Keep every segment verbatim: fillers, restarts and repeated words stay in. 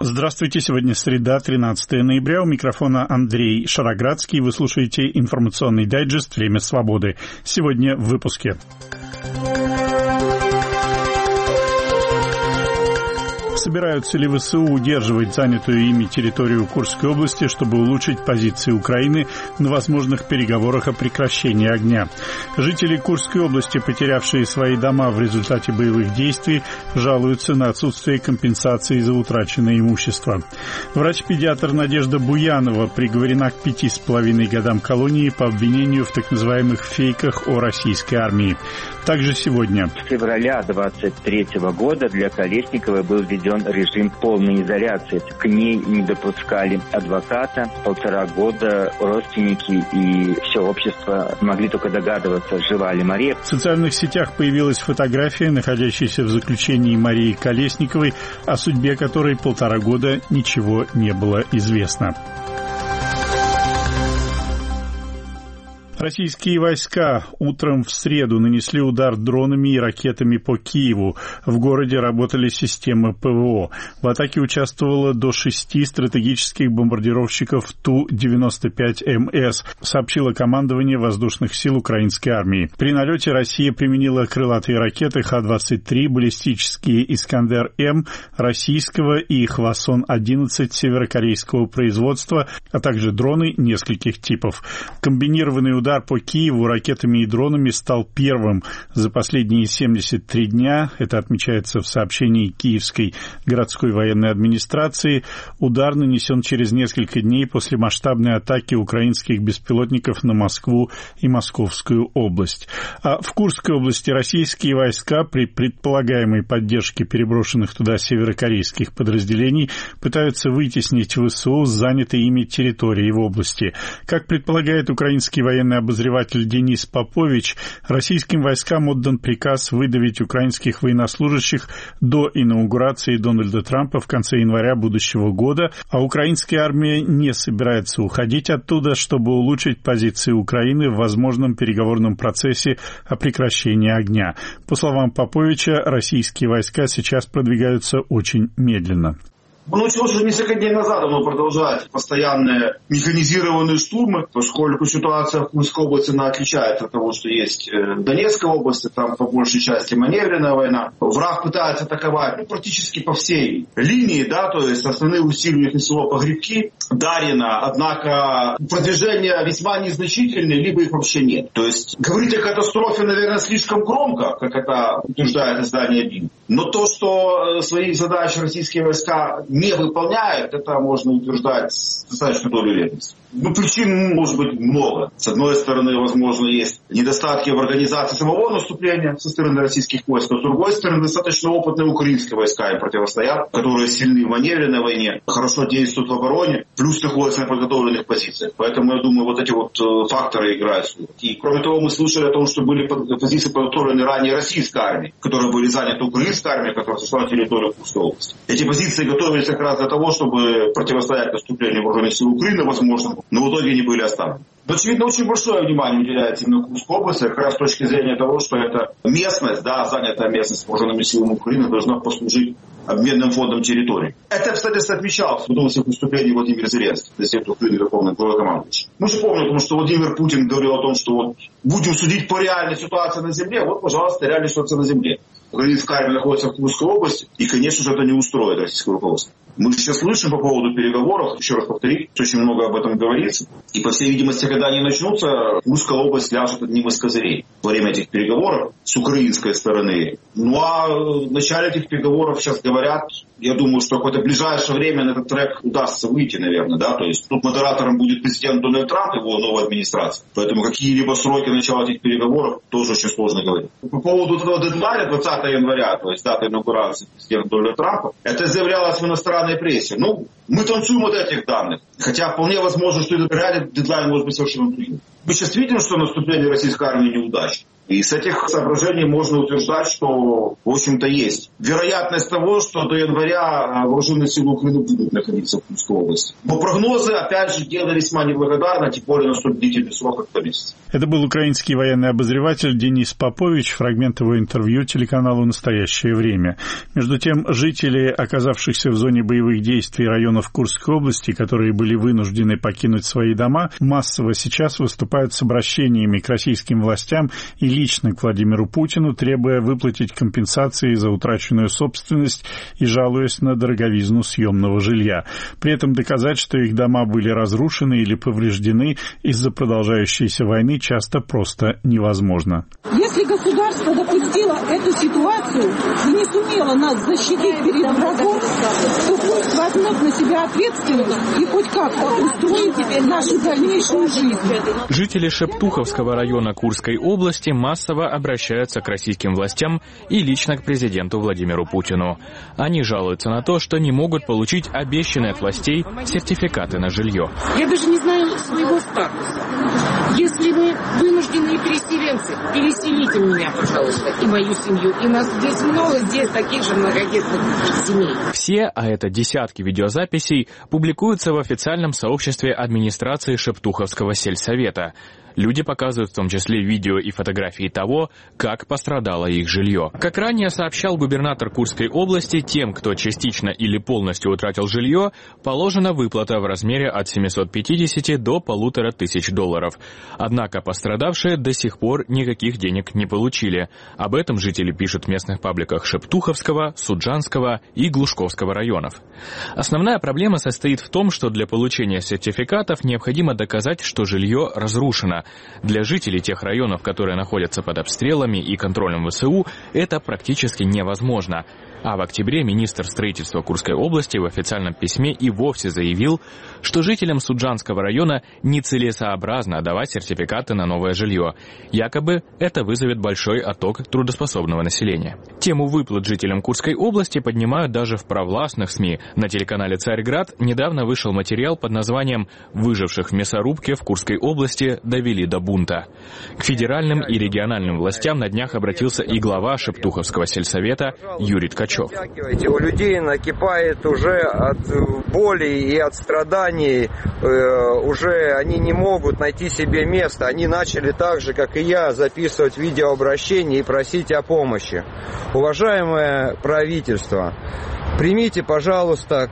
Здравствуйте, сегодня среда, тринадцатое ноября, у микрофона Андрей Шароградский. Вы слушаете информационный дайджест «Время свободы». Сегодня в выпуске. Собираются ли ВСУ удерживать занятую ими территорию Курской области, чтобы улучшить позиции Украины на возможных переговорах о прекращении огня? Жители Курской области, потерявшие свои дома в результате боевых действий, жалуются на отсутствие компенсации за утраченное имущество. Врач-педиатр Надежда Буянова приговорена к пяти с половиной годам колонии по обвинению в так называемых фейках о российской армии. Также сегодня. С февраля двадцать третьего года для Колесниковой был введен режим полной изоляции. К ней не допускали адвоката. Полтора года родственники и все общество могли только догадываться, жива ли Мария. В социальных сетях появилась фотография, находящаяся в заключении Марии Колесниковой, о судьбе которой полтора года ничего не было известно. Российские войска утром в среду нанесли удар дронами и ракетами по Киеву. В городе работали системы ПВО. В атаке участвовало до шести стратегических бомбардировщиков Ту девяносто пять эм эс, сообщило командование воздушных сил украинской армии. При налете Россия применила крылатые ракеты Х двадцать три, баллистические Искандер-М российского и Хвасон одиннадцать северокорейского производства, а также дроны нескольких типов. Комбинированный удар Удар по Киеву ракетами и дронами стал первым за последние семьдесят три дня. Это отмечается в сообщении Киевской городской военной администрации. Удар нанесен через несколько дней после масштабной атаки украинских беспилотников на Москву и Московскую область. А в Курской области российские войска при предполагаемой поддержке переброшенных туда северокорейских подразделений пытаются вытеснить ВСУ с занятой ими территории в области. Как предполагает украинский военный обозреватель Денис Попович, российским войскам отдан приказ выдавить украинских военнослужащих до инаугурации Дональда Трампа в конце января будущего года, а украинская армия не собирается уходить оттуда, чтобы улучшить позиции Украины в возможном переговорном процессе о прекращении огня. По словам Поповича, российские войска сейчас продвигаются очень медленно. Началось уже несколько дней назад, оно продолжает постоянные механизированные штурмы, поскольку ситуация в Курской области она отличается от того, что есть в Донецкой области, там по большей части маневренная война. Враг пытается атаковать ну, практически по всей линии, да, то есть основные усилия у них несло погребки, Дарьино, однако продвижение весьма незначительное, либо их вообще нет. То есть говорить о катастрофе, наверное, слишком громко, как это утверждает издание БИН. Но то, что свои задачи российские войска не выполняют, это можно утверждать с достаточной долей уверенности. Ну, причин может быть много. С одной стороны, возможно, есть недостатки в организации самого наступления со стороны российских войск, а с другой стороны, достаточно опытные украинские войска им противостоят, которые сильны в маневренной войне, хорошо действуют в обороне, плюс находятся на подготовленных позициях. Поэтому, я думаю, вот эти вот факторы играют свою роль. И, кроме того, мы слышали о том, что были позиции подготовлены ранее российской армией, которые были заняты украинской армией, которая зашла на территорию Курской области. Эти позиции готовились как раз для того, чтобы противостоять наступлению вооруженных сил Украины, возможно, но в итоге не были оставлены. Но, очевидно, очень большое внимание уделяется именно Курской области, как раз с точки зрения того, что эта местность, да, занятая местность вооруженными силами Украины, должна послужить обменным фондом территорий. Это, кстати, отмечал в одном из выступлений Владимир Зеленский, президент Украины, верховный главнокомандующий. Мы же помним, потому что Владимир Путин говорил о том, что вот будем судить по реальной ситуации на земле. Вот, пожалуйста, реальная ситуация на земле. Украинская армия находится в Курской области, и, конечно же, это не устроит российское руководство. Мы сейчас слышим по поводу переговоров, еще раз повторить, очень много об этом говорится. И, по всей видимости, когда они начнутся, Курская область ляжет одним из козырей во время этих переговоров с украинской стороны. Ну а в начале этих переговоров сейчас говорят, я думаю, что в какое-то ближайшее время на этот трек удастся выйти, наверное, да, то есть тут модератором будет президент Дональд Трамп, его новая администрация. Поэтому какие-либо сроки начала этих переговоров тоже очень сложно говорить. По поводу этого дедлайна двадцатого января, то есть дата инаугурации президента Дональда Трампа, это заявлялось в иностранной прессе. Ну, мы танцуем от этих данных. Хотя вполне возможно, что этот реальный дедлайн может быть совершенно другим. Мы сейчас видим, что наступление российской армии неудачно. И с этих соображений можно утверждать, что, в общем-то, есть вероятность того, что до января вооруженные силы Украины будут находиться в Курской области. Но прогнозы, опять же, дело весьма неблагодарно, тем более на столь длительный срок, как два месяца. Это был украинский военный обозреватель Денис Попович, фрагмент его интервью телеканалу «Настоящее время». Между тем, жители, оказавшихся в зоне боевых действий районов Курской области, которые были вынуждены покинуть свои дома, массово сейчас выступают с обращениями к российским властям и лично к Владимиру Путину, требуя выплатить компенсации за утраченную собственность и жалуясь на дороговизну съемного жилья. При этом доказать, что их дома были разрушены или повреждены из-за продолжающейся войны, часто просто невозможно. Если государство допустило эту ситуацию и не сумело нас защитить перед врагом, то пусть возьмет на себя ответственность и хоть как-то устроит нашу дальнейшую жизнь. Жители Шептуховского района Курской области массово обращаются к российским властям и лично к президенту Владимиру Путину. Они жалуются на то, что не могут получить обещанные от властей сертификаты на жилье. Я даже не знаю своего статуса. Если вы вынужденные переселенцы, переселите меня, пожалуйста, и мою семью. И нас здесь много, здесь таких же многодетных семей. Все, а это десятки видеозаписей, публикуются в официальном сообществе администрации Шептуховского сельсовета. Люди показывают в том числе видео и фотографии того, как пострадало их жилье. Как ранее сообщал губернатор Курской области, тем, кто частично или полностью утратил жилье, положена выплата в размере от семисот пятидесяти до полутора тысяч долларов. Однако пострадавшие до сих пор никаких денег не получили. Об этом жители пишут в местных пабликах Шептуховского, Суджанского и Глушковского районов. Основная проблема состоит в том, что для получения сертификатов необходимо доказать, что жилье разрушено. Для жителей тех районов, которые находятся под обстрелами и контролем ВСУ, это практически невозможно. А в октябре министр строительства Курской области в официальном письме и вовсе заявил, что жителям Суджанского района нецелесообразно давать сертификаты на новое жилье. Якобы это вызовет большой отток трудоспособного населения. Тему выплат жителям Курской области поднимают даже в провластных СМИ. На телеканале «Царьград» недавно вышел материал под названием «Выживших в мясорубке в Курской области довели до бунта». К федеральным и региональным властям на днях обратился и глава Шептуховского сельсовета Юрий Ткачев. У людей накипает уже от боли и от страданий, уже они не могут найти себе место. Они начали так же, как и я, записывать видеообращения и просить о помощи. Уважаемое правительство, примите, пожалуйста,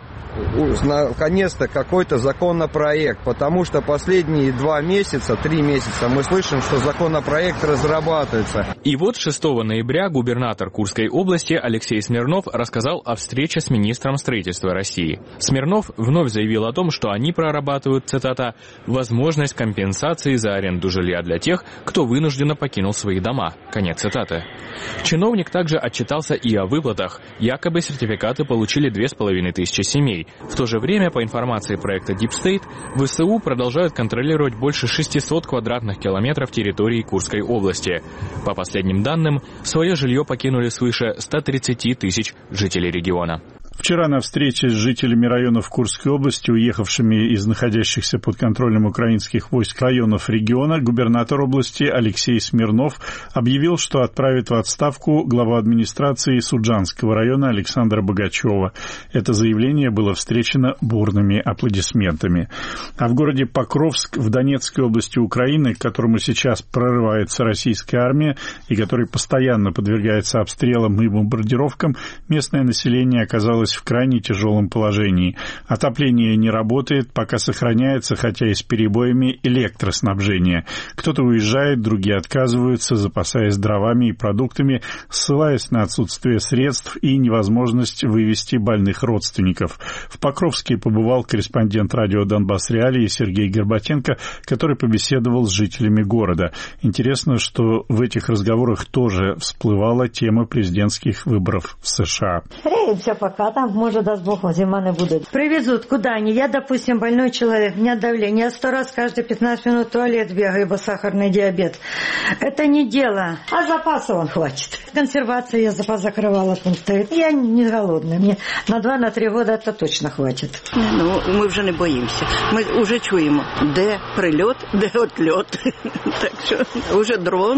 наконец-то какой-то законопроект, потому что последние два месяца, три месяца мы слышим, что законопроект разрабатывается. И вот шестого ноября губернатор Курской области Алексей Смирнов рассказал о встрече с министром строительства России. Смирнов вновь заявил о том, что они прорабатывают, цитата, «возможность компенсации за аренду жилья для тех, кто вынужденно покинул свои дома». Конец цитаты. Чиновник также отчитался и о выплатах. Якобы сертификаты получили две с половиной тысячи семей. В то же время, по информации проекта Deep State, ВСУ продолжают контролировать больше шестисот квадратных километров территории Курской области. По последним данным, свое жилье покинули свыше ста тридцати тысяч жителей региона. Вчера на встрече с жителями районов Курской области, уехавшими из находящихся под контролем украинских войск районов региона, губернатор области Алексей Смирнов объявил, что отправит в отставку главу администрации Суджанского района Александра Богачева. Это заявление было встречено бурными аплодисментами. А в городе Покровск в Донецкой области Украины, к которому сейчас прорывается российская армия и который постоянно подвергается обстрелам и бомбардировкам, местное население оказалось в крайне тяжелом положении. Отопление не работает, пока сохраняется, хотя и с перебоями, электроснабжение. Кто-то уезжает, другие отказываются, запасаясь дровами и продуктами, ссылаясь на отсутствие средств и невозможность вывести больных родственников. В Покровске побывал корреспондент радио «Донбасс Реалии» Сергей Горбатенко, который побеседовал с жителями города. Интересно, что в этих разговорах тоже всплывала тема президентских выборов в США. Все пока. Там, может, даст Бог, зима не будет. Привезут, куда они? Я, допустим, больной человек, у меня давление. Я сто раз каждые пятнадцать минут в туалет бегаю, ибо сахарный диабет. Это не дело. А запаса он хватит. Консервация, я запас закрывала, там стоит. Я не голодная. Мне на два-на три года это точно хватит. Ну, ми вже не боїмося. Ми вже чуємо, де прильот, де отльот. Так що, вже дрони.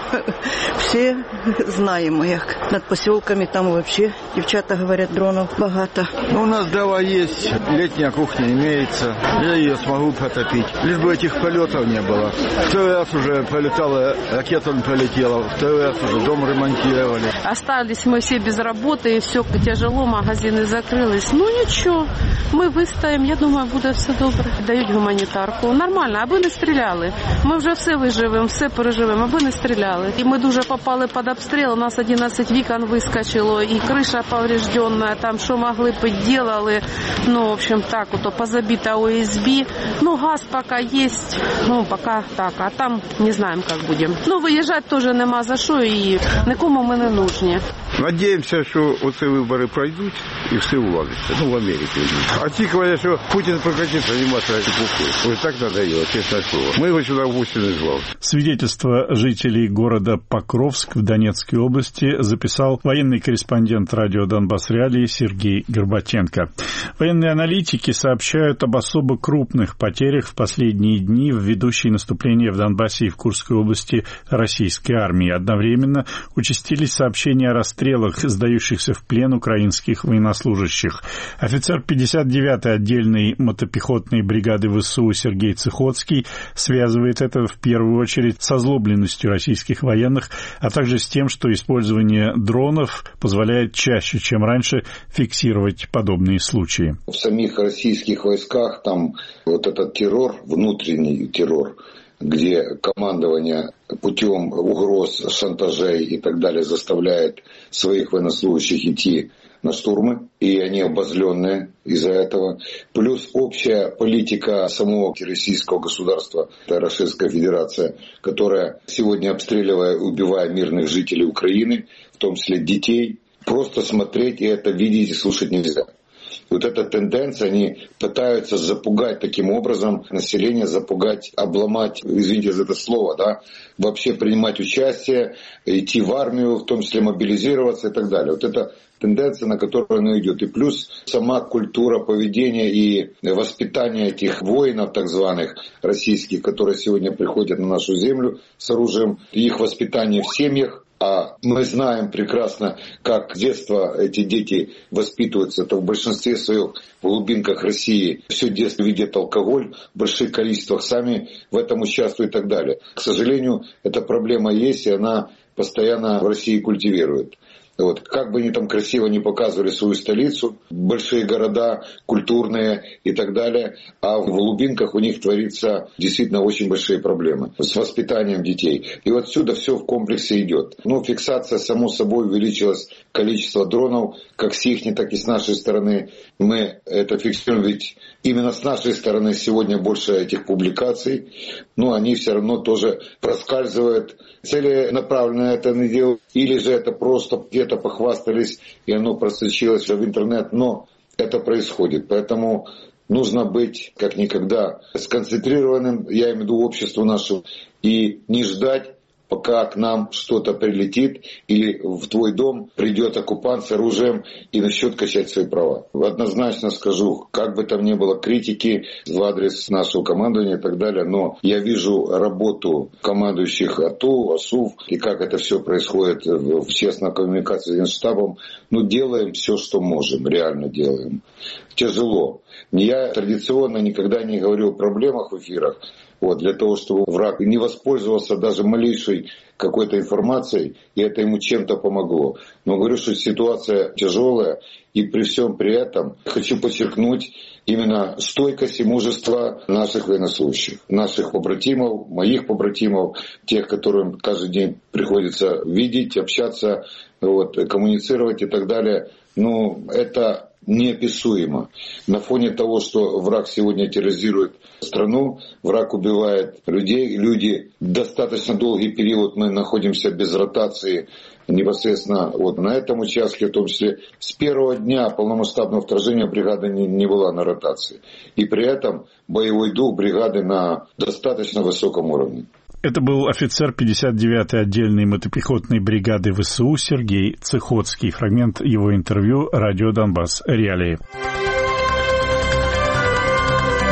Всі знаємо, як над поселками там вообще, дівчата говорять, дронов багато. Ну, у нас дрова есть, летняя кухня имеется, я ее смогу потопить. Лишь бы этих полетов не было. Второй раз уже пролетала, ракета пролетела, второй раз уже дом ремонтировали. Остались мы все без работы, и все тяжело, магазины закрылись. Ну ничего, мы выстоим, я думаю, буде все добре. Дають гуманітарку. Нормально, аби не стріляли. Ми вже все виживемо, все переживемо, аби не стріляли. І ми дуже попали під обстріл, у нас одинадцять вікон вискочило, і криша поврежденная, там що могли підділали. Ну, в общем, так, вот позабита О С Б. Ну, газ пока есть, ну, пока так, а там не знаем, как будем. Ну, виїжджати теж нема за що, і нікому ми не нужні. Надіємося, що оці вибори пройдуть і все уладиться. Ну, в Америці. А ті говорять, що Путін прекратить займатися эпохой. Ось так надоело, честное слово. Мы его сюда в гости не звали. Свидетельство жителей города Покровск в Донецкой области записал военный корреспондент радио «Донбасс Реалии» Сергей Горбатенко. Военные аналитики сообщают об особо крупных потерях в последние дни в ведущей наступление в Донбассе и в Курской области российской армии. Одновременно участились сообщения о расстрелах сдающихся в плен украинских военнослужащих. Офицер пятьдесят девятой отдельной мотопехотной бригады ВСУ Сергей Цихоцкий связывает это в первую очередь с озлобленностью российских военных, а также с тем, что использование дронов позволяет чаще, чем раньше, фиксировать подобные случаи. В самих российских войсках там вот этот террор, внутренний террор, где командование путем угроз, шантажей и так далее заставляет своих военнослужащих идти на штурмы, и они обозленные из-за этого. Плюс общая политика самого российского государства, это Российская Федерация, которая сегодня, обстреливая и убивая мирных жителей Украины, в том числе детей, просто смотреть и это видеть и слушать нельзя. Вот эта тенденция, они пытаются запугать таким образом население, запугать, обломать, извините за это слово, да, вообще принимать участие, идти в армию, в том числе мобилизироваться и так далее. Вот это тенденция, на которую она идет. И плюс сама культура поведения и воспитание этих воинов, так званых российских, которые сегодня приходят на нашу землю с оружием, их воспитание в семьях. А мы знаем прекрасно, как с детства эти дети воспитываются. Это в большинстве своих в глубинках России все детство видят алкоголь в больших количествах, сами в этом участвуют и так далее. К сожалению, эта проблема есть, и она постоянно в России культивирует. Вот. Как бы они там красиво не показывали свою столицу, большие города, культурные и так далее, а в глубинках у них творится действительно очень большие проблемы с воспитанием детей. И вот отсюда все в комплексе идет. Ну, фиксация, само собой, увеличилось количество дронов, как с их, так и с нашей стороны. Мы это фиксируем, ведь именно с нашей стороны сегодня больше этих публикаций, но они все равно тоже проскальзывают. Целенаправленно это не делают, или же это просто где-то похвастались, и оно просочилось в интернет, но это происходит. Поэтому нужно быть как никогда сконцентрированным, я имею в виду обществу нашему, и не ждать, пока к нам что-то прилетит или в твой дом придет оккупант с оружием и начнет качать свои права. Однозначно скажу, как бы там ни было критики в адрес нашего командования и так далее, но я вижу работу командующих АТО, АСУВ и как это все происходит в честной коммуникации с Генштабом. Ну, делаем все, что можем, реально делаем. Тяжело. Я традиционно никогда не говорю о проблемах в эфирах, вот, для того, чтобы враг не воспользовался даже малейшей какой-то информацией, и это ему чем-то помогло. Но говорю, что ситуация тяжелая, и при всем при этом хочу подчеркнуть именно стойкость и мужество наших военнослужащих, наших побратимов, моих побратимов, тех, которым каждый день приходится видеть, общаться, вот, коммуницировать и так далее. Ну, это неописуемо. На фоне того, что враг сегодня терроризирует страну, враг убивает людей, люди достаточно долгий период мы находимся без ротации непосредственно вот на этом участке, в том числе с первого дня полномасштабного вторжения бригада не, не была на ротации. И при этом боевой дух бригады на достаточно высоком уровне. Это был офицер пятьдесят девятой отдельной мотопехотной бригады ВСУ Сергей Цихоцкий. Фрагмент его интервью радио «Донбасс Реалии».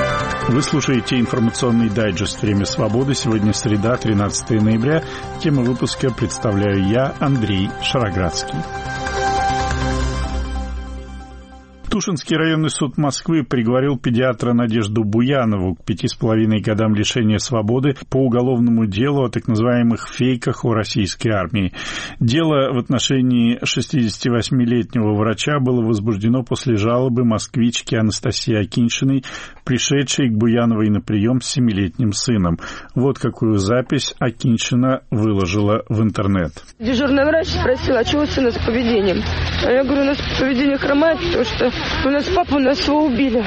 Вы слушаете информационный дайджест «Время свободы». Сегодня среда, тринадцатое ноября. Тему выпуска представляю я, Андрей Шароградский. Тушинский районный суд Москвы приговорил педиатра Надежду Буянову к пяти с половиной годам лишения свободы по уголовному делу о так называемых фейках о российской армии. Дело в отношении шестидесятивосьмилетнего врача было возбуждено после жалобы москвички Анастасии Акиньшиной, пришедшей к Буяновой на прием с семилетним сыном. Вот какую запись Акиньшина выложила в интернет. Дежурный врач спросила, а чего сына с поведением? А я говорю, у нас поведение хромает, потому что у нас папу нашего убили.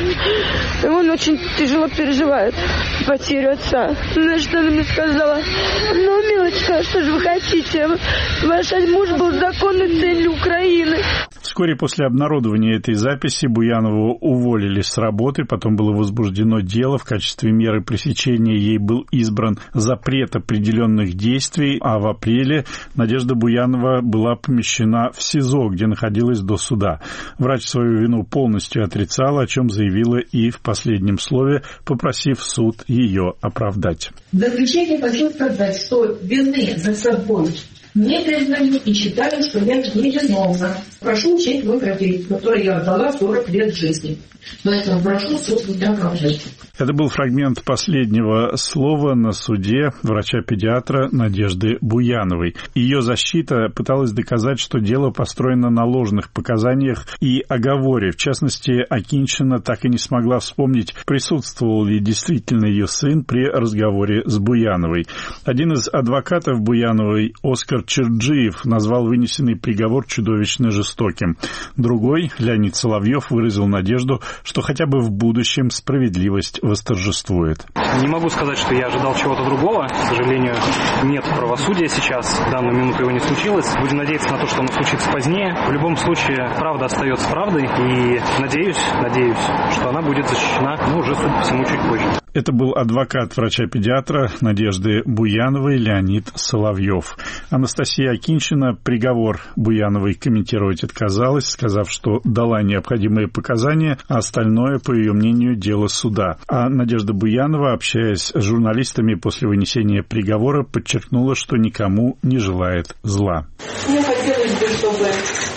И он очень тяжело переживает потерю отца. Знаешь, что она мне сказала? Ну, милочка, что же вы хотите? Ваш муж был законной целью Украины. Вскоре после обнародования этой записи Буянову уволили с работы, потом было возбуждено дело. В качестве меры пресечения ей был избран запрет определенных действий, а в апреле Надежда Буянова была помещена в СИЗО, где находилась до суда. Врач свою вину полностью отрицала, о чем заявила и в последнем слове, попросив суд ее оправдать. В заключение хочу сказать, что вины за собой не признаю и считаю, что я невиновна. Прошу учесть мой кредит, который я отдала сорок лет жизни. Поэтому прошу суд меня оправдать. Это был фрагмент последнего слова на суде врача-педиатра Надежды Буяновой. Ее защита пыталась доказать, что дело построено на ложных показаниях и оговоре. В частности, Акиньшина так и не смогла вспомнить, присутствовал ли действительно ее сын при разговоре с Буяновой. Один из адвокатов Буяновой, Оскар Черджиев, назвал вынесенный приговор чудовищно жестоким. Другой, Леонид Соловьев, выразил надежду, что хотя бы в будущем справедливость восторжествует. Не могу сказать, что я ожидал чего-то другого. К сожалению, нет правосудия сейчас. В данную минуту его не случилось. Будем надеяться на то, что оно случится позднее. В любом случае, правда остается правдой. И надеюсь, надеюсь, что она будет защищена, ну, уже, судя по всему, чуть позже. Это был адвокат врача-педиатра Надежды Буяновой Леонид Соловьев. Анастасия Акиньшина приговор Буяновой комментировать отказалась, сказав, что дала необходимые показания, а остальное, по ее мнению, дело суда. А Надежда Буянова, общаясь с журналистами после вынесения приговора, подчеркнула, что никому не желает зла. Мне хотелось бы, чтобы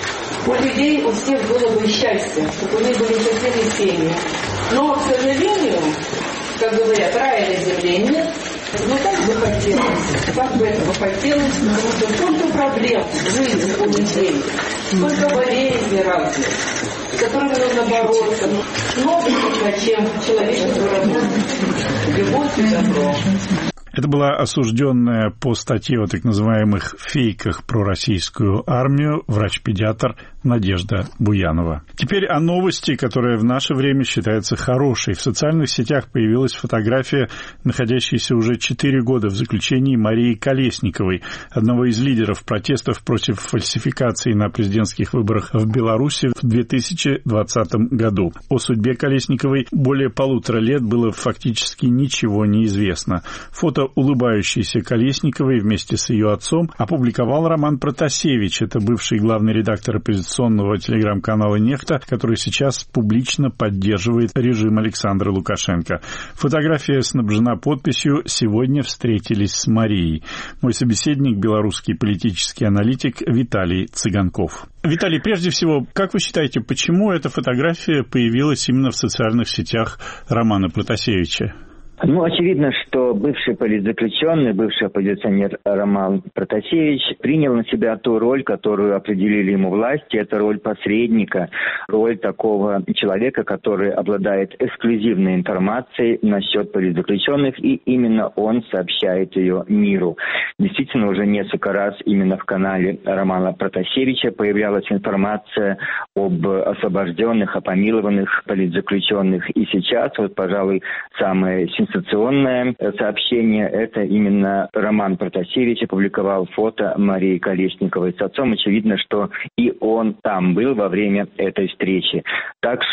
у людей у всех было бы счастье, чтобы у них были счастливые семьи. Но, к сожалению, как говорят, рая на земле нет. Но так бы хотелось, как бы этого хотелось, потому что столько проблем в жизни у людей, столько болезней разных, с которыми нужно бороться. Много чем человечество работает. Любовь и добро. Это была осужденная по статье о так называемых фейках про российскую армию врач-педиатр Надежда Буянова. Теперь о новости, которая в наше время считается хорошей. В социальных сетях появилась фотография, находящейся уже четыре года в заключении Марии Колесниковой, одного из лидеров протестов против фальсификации на президентских выборах в Беларуси в две тысячи двадцатом году. О судьбе Колесниковой более полутора лет было фактически ничего не известно. Фото улыбающейся Колесниковой вместе с ее отцом опубликовал Роман Протасевич. Это бывший главный редактор оппозиционного телеграм-канала «Нехта», который сейчас публично поддерживает режим Александра Лукашенко. Фотография снабжена подписью «Сегодня встретились с Марией». Мой собеседник — белорусский политический аналитик Виталий Цыганков. Виталий, прежде всего, как вы считаете, почему эта фотография появилась именно в социальных сетях Романа Протасевича? Ну, очевидно, что бывший политзаключенный, бывший оппозиционер Роман Протасевич принял на себя ту роль, которую определили ему власти. Это роль посредника, роль такого человека, который обладает эксклюзивной информацией насчет политзаключенных, и именно он сообщает ее миру. Действительно, уже несколько раз именно в канале Романа Протасевича появлялась информация об освобожденных, о помилованных политзаключенных. И сейчас, вот, пожалуй, самое сенсационное сообщение – это именно Роман Протасевич опубликовал фото Марии Колесниковой с отцом. Очевидно, что и он там был во время этой встречи. Так что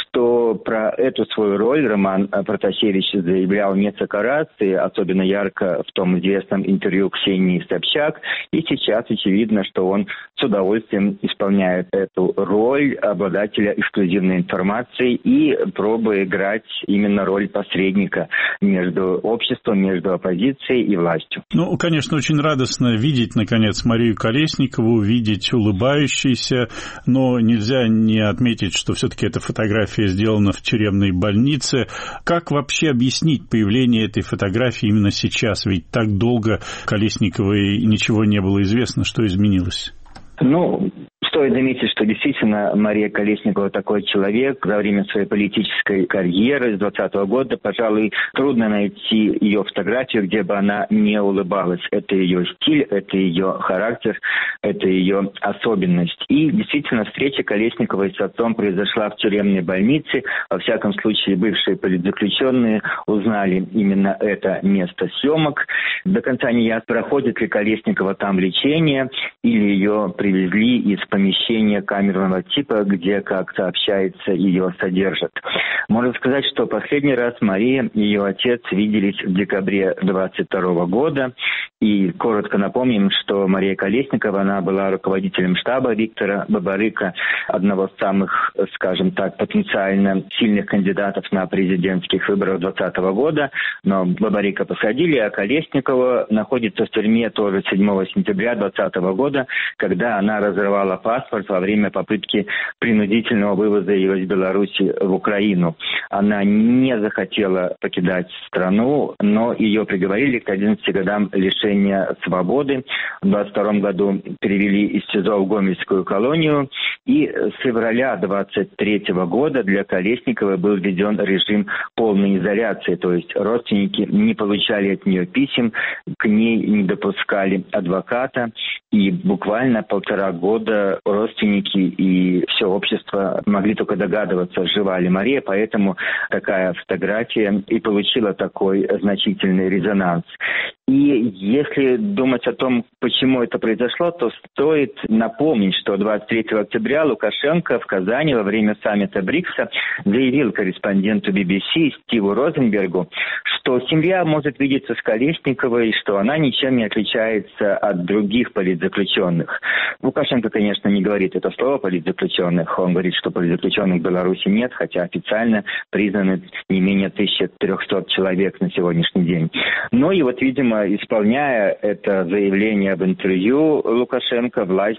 что про эту свою роль Роман Протасевич заявлял несколько раз, и особенно ярко в том известном интервью Ксении Собчак. И сейчас очевидно, что он с удовольствием исполняет эту роль обладателя эксклюзивной информации и пробует играть именно роль посредника между обществом, между оппозицией и властью. Ну, конечно, очень радостно видеть, наконец, Марию Колесникову, видеть улыбающейся, но нельзя не отметить, что все-таки эта фотография сделана в тюремной больнице. Как вообще объяснить появление этой фотографии именно сейчас? Ведь так долго Колесниковой ничего не было известно, что изменилось. Ну, стоит заметить, что действительно Мария Колесникова такой человек. За время своей политической карьеры с двадцатого года, пожалуй, трудно найти ее фотографию, где бы она не улыбалась. Это ее стиль, это ее характер, это ее особенность. И действительно встреча Колесниковой с отцом произошла в тюремной больнице. Во всяком случае, бывшие политзаключенные узнали именно это место съемок. До конца не ясно, проходит ли Колесникова там лечение, или ее привезли из помещения камерного типа, где, как сообщается, ее содержат. Можно сказать, что последний раз Мария и ее отец виделись в декабре двадцать второго года. И коротко напомним, что Мария Колесникова, она была руководителем штаба Виктора Бабарыка, одного из самых, скажем так, потенциально сильных кандидатов на президентских выборах двадцатого года. Но Бабарыка посадили, а Колесникова находится в тюрьме тоже седьмого сентября двадцатого года, когда она разрывала паспорт во время попытки принудительного вывоза ее из Беларуси в Украину. Она не захотела покидать страну, но ее приговорили к одиннадцати годам лишения свободы. В двадцать втором году перевели из СИЗО в Гомельскую колонию. И с февраля двадцать третьего года для Колесниковой был введен режим полной изоляции. То есть родственники не получали от нее писем, к ней не допускали адвоката. И буквально полтора года родственники и все общество могли только догадываться, жива ли Мария, поэтому такая фотография и получила такой значительный резонанс. И если думать о том, почему это произошло, то стоит напомнить, что двадцать третьего октября Лукашенко в Казани во время саммита БРИКСа заявил корреспонденту би би си Стиву Розенбергу, что семья может видеться с Колесниковой, что она ничем не отличается от других политзаключенных. Лукашенко, конечно, не говорит это слово политзаключенных, он говорит, что политзаключенных в Беларуси нет, хотя официально признаны не менее тысяча триста человек на сегодняшний день. Ну и вот, видимо, исполняя это заявление об интервью Лукашенко, власти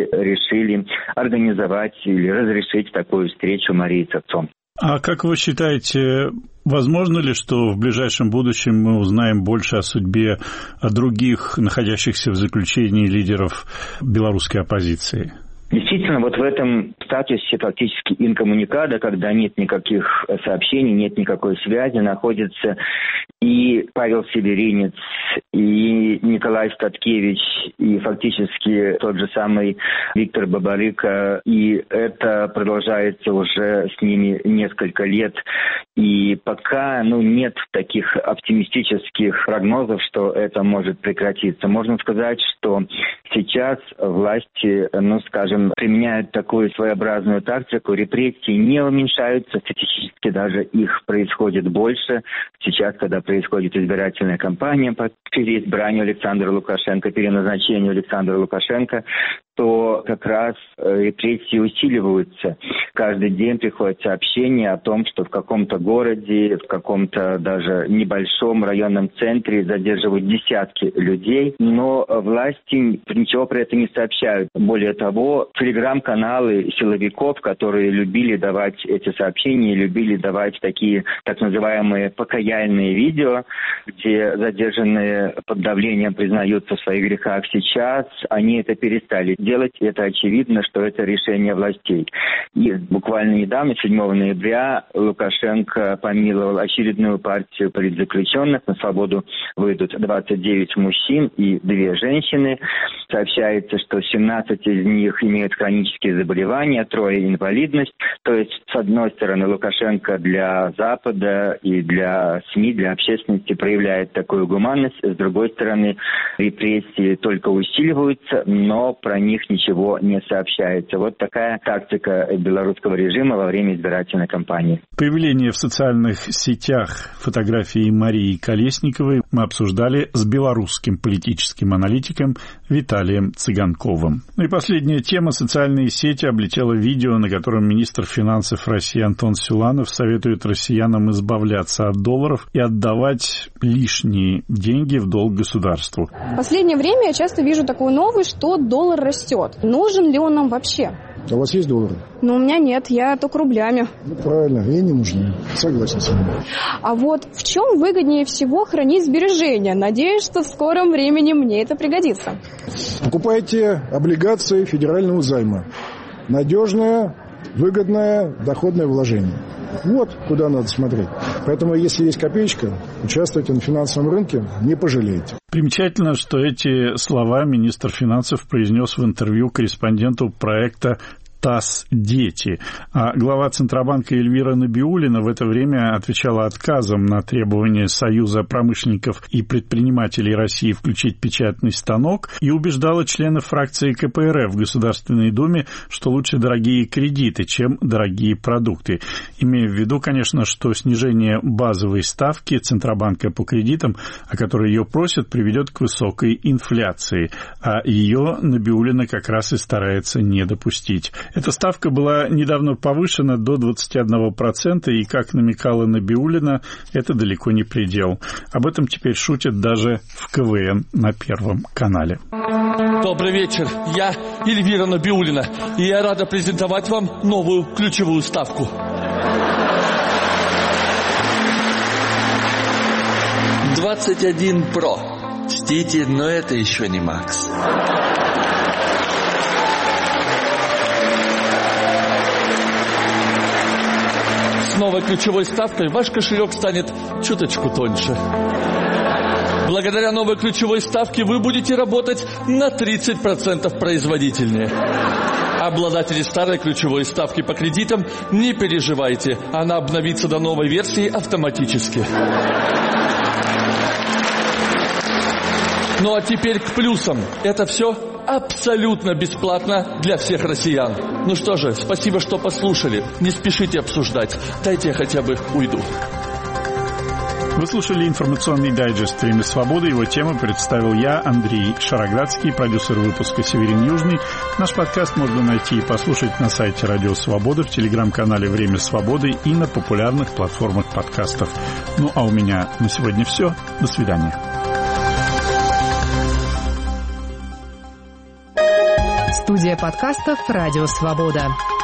решили организовать или разрешить такую встречу Марии с отцом. А как вы считаете, возможно ли, что в ближайшем будущем мы узнаем больше о судьбе других, находящихся в заключении лидеров белорусской оппозиции? Действительно, вот в этом статусе фактически инкоммуникада, когда нет никаких сообщений, нет никакой связи, находятся и Павел Северинец, и Николай Статкевич, и фактически тот же самый Виктор Бабарыка. И это продолжается уже с ними несколько лет. И пока ну, нет таких оптимистических прогнозов, что это может прекратиться. Можно сказать, что сейчас власти, ну скажем, применяют такую своеобразную тактику. Репрессии не уменьшаются, статистически даже их происходит больше. Сейчас, когда происходит избирательная кампания по переизбранию Александра Лукашенко, переназначению Александра Лукашенко, то как раз репрессии усиливаются. Каждый день приходят сообщения о том, что в каком-то городе, в каком-то даже небольшом районном центре задерживают десятки людей, но власти ничего про это не сообщают. Более того, телеграм-каналы силовиков, которые любили давать эти сообщения, любили давать такие так называемые покаяльные видео, где задержанные под давлением признаются в своих грехах, сейчас они это перестали делать. Это очевидно, что это решение властей. И буквально недавно, седьмого ноября, Лукашенко помиловал очередную партию политзаключенных. На свободу выйдут двадцать девять мужчин и две женщины. Сообщается, что семнадцать из них имеют хронические заболевания, трое инвалидность. То есть, с одной стороны, Лукашенко для Запада и для СМИ, для общественности проявляет такую гуманность. С другой стороны, репрессии только усиливаются, но про них них ничего не сообщается. Вот такая тактика белорусского режима во время избирательной кампании. Появление в социальных сетях фотографии Марии Колесниковой мы обсуждали с белорусским политическим аналитиком Виталием Цыганковым. Ну и последняя тема. Социальные сети облетело видео, на котором министр финансов России Антон Силуанов советует россиянам избавляться от долларов и отдавать лишние деньги в долг государству. В последнее время я часто вижу такую новость, что доллар растет. Нужен ли он нам вообще? А у вас есть доллары? Ну, у меня нет, я только рублями. Ну, правильно, и не нужны. Согласен с вами. А вот в чем выгоднее всего хранить сбережения? Надеюсь, что в скором времени мне это пригодится. Покупайте облигации федерального займа. Надежное, выгодное, доходное вложение. Вот куда надо смотреть. Поэтому, если есть копеечка, участвуйте на финансовом рынке, не пожалеете. Примечательно, что эти слова министр финансов произнес в интервью корреспонденту проекта ТАСС «Дети». А глава Центробанка Эльвира Набиуллина в это время отвечала отказом на требование Союза промышленников и предпринимателей России включить печатный станок и убеждала членов фракции ка пэ эр эф в Государственной Думе, что лучше дорогие кредиты, чем дорогие продукты. Имея в виду, конечно, что снижение базовой ставки Центробанка по кредитам, о которой ее просят, приведет к высокой инфляции, а ее Набиуллина как раз и старается не допустить. Эта ставка была недавно повышена до двадцати одного процента, и, как намекала Набиуллина, это далеко не предел. Об этом теперь шутят даже в ка вэ эн на Первом канале. Добрый вечер, я Эльвира Набиуллина, и я рада презентовать вам новую ключевую ставку. двадцать один про. Чтите, но это еще не Макс. С новой ключевой ставкой ваш кошелек станет чуточку тоньше. Благодаря новой ключевой ставке вы будете работать на тридцать процентов производительнее. Обладатели старой ключевой ставки по кредитам, не переживайте, она обновится до новой версии автоматически. Ну а теперь к плюсам. Это все абсолютно бесплатно для всех россиян. Ну что же, спасибо, что послушали. Не спешите обсуждать. Дайте я хотя бы уйду. Вы слушали информационный дайджест «Время свободы». Его тему представил я, Андрей Шароградский, продюсер выпуска «Северин Южный». Наш подкаст можно найти и послушать на сайте Радио Свобода, в телеграм-канале «Время свободы» и на популярных платформах подкастов. Ну а у меня на сегодня все. До свидания. Студия подкастов «Радио Свобода».